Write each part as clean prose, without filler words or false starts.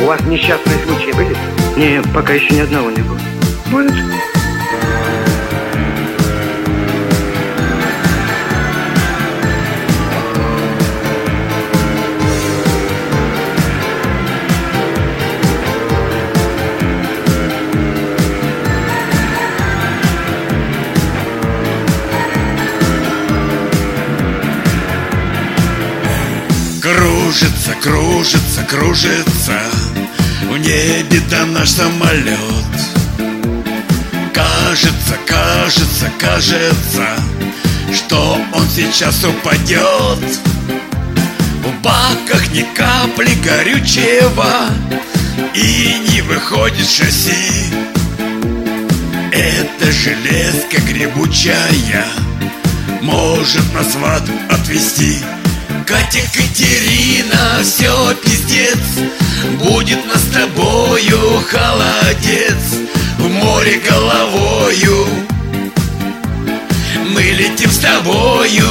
вас несчастные случаи были? Нет, пока еще ни одного не было. Будет. Кружится, кружится, кружится в небе да наш самолет. Кажется, кажется, кажется, что он сейчас упадет. В баках ни капли горючего и не выходит шасси. Эта железка гребучая может нас в ад отвезти. Катя, Катерина, все пиздец, будет нас с тобою холодец. В море головою мы летим с тобою.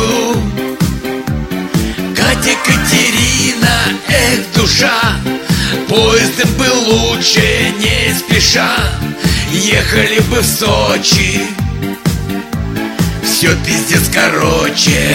Катя, Катерина, эх, душа, поездом бы лучше не спеша. Ехали бы в Сочи, все пиздец короче.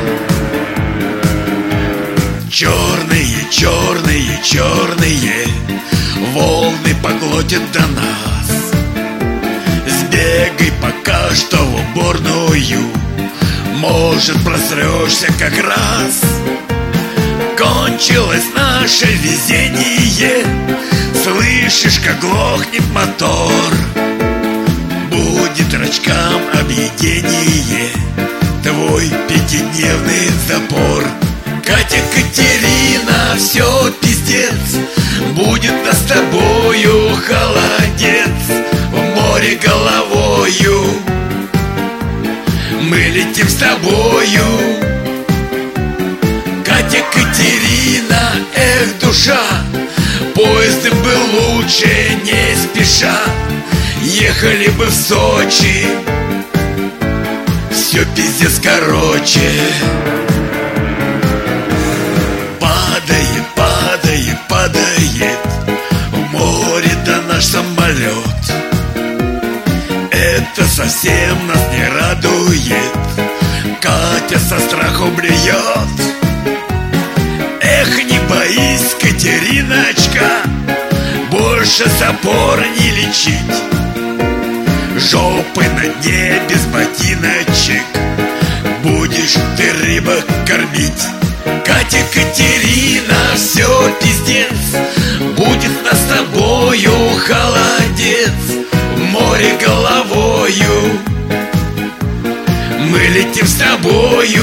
Черные, черные, черные волны поглотят до нас. Сбегай пока что в уборную, может просрешься как раз. Кончилось наше везение, слышишь, как глохнет мотор. Будет рачкам объедение, твой пятидневный запор. Катя, Катерина, все пиздец, будет нас с тобою холодец. В море головою мы летим с тобою. Катя, Катерина, эх, душа, поездом бы лучше не спеша. Ехали бы в Сочи, все пиздец короче. Падает в море да наш самолет. Это совсем нас не радует, Катя со страху блюет. Эх, не боись, Катериночка, больше запор не лечить. Жопы на дне без ботиночек будешь ты рыбок кормить. Катя, Катерина, все пиздец, будет нас с тобою холодец. В море головою мы летим с тобою.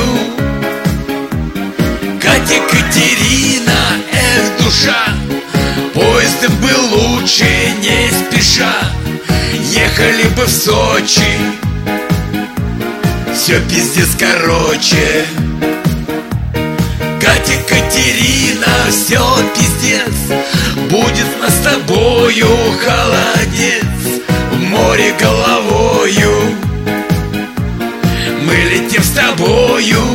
Катя, Катерина, эх, душа, поездом бы лучше не спеша. Ехали бы в Сочи, все пиздец короче. Катя, Катерина, все пиздец, будет нас с тобою холодец. В море головою мы летим с тобою.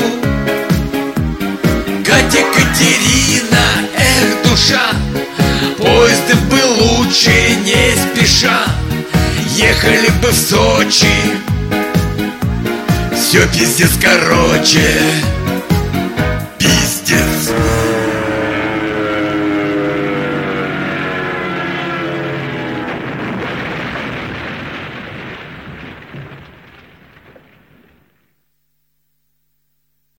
Катя, Катерина, эх, душа, поездом бы лучше не спеша. Ехали бы в Сочи, все пиздец короче. Пиздец.